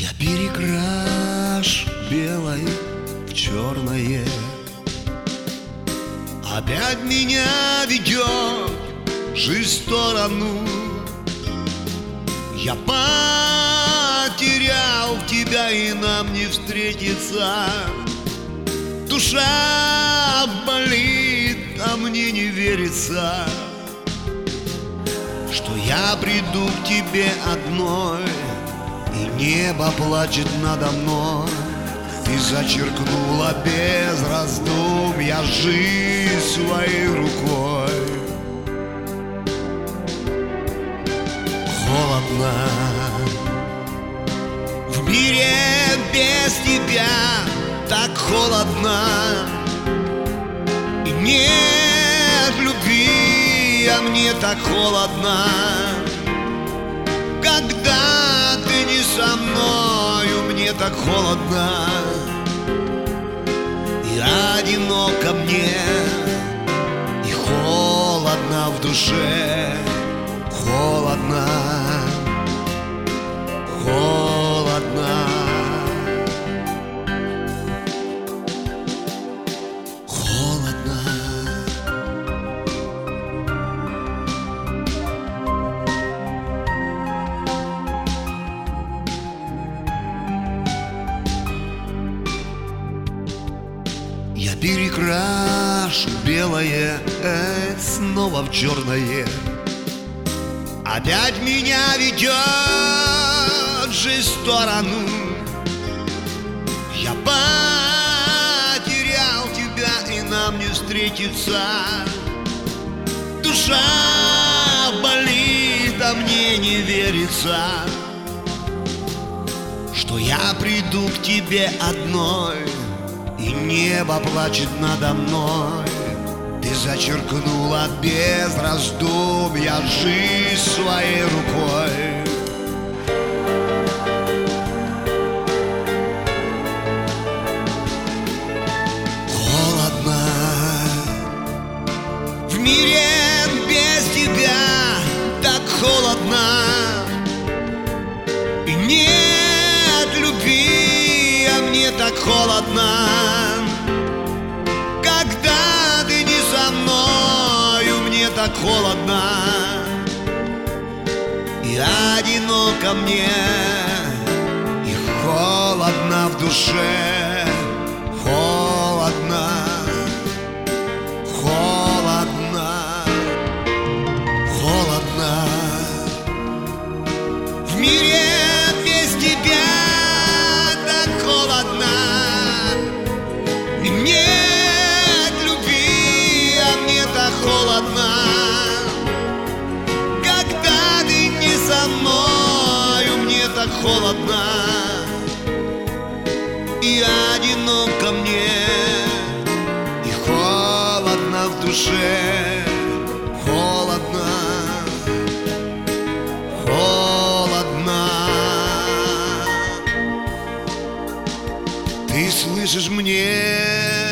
Я перекрашу белое в черное. Опять меня ведет жизнь в сторону. Я потерял тебя, и нам не встретиться. Душа болит, а мне не верится, что я приду к тебе одной, и небо плачет надо мной. Ты зачеркнула без раздумья жизнь своей рукой. Холодно в мире без тебя, так холодно. И нет любви, а мне так холодно. Когда ты не со мною, мне так холодно. И одиноко мне, и холодно в душе. Холодно, холодно, холодно. Я перекрашу белое снова в черное. Опять меня ведет жизнь в сторону. Я потерял тебя, и нам не встретиться. Душа болит, а мне не верится, что я приду к тебе одной, и небо плачет надо мной. Ты зачеркнула без раздумья жизнь своей рукой. Холодно в мире без тебя, так холодно. И нет любви, а мне так холодно. Так холодно, и одиноко мне, и холодно в душе. Холодно, холодно, холодно в мире без тебя, так холодно. И нет любви, а мне так холодно. Так холодно, и одиноко мне, и холодно в душе. Холодно, холодно. Ты слышишь, мне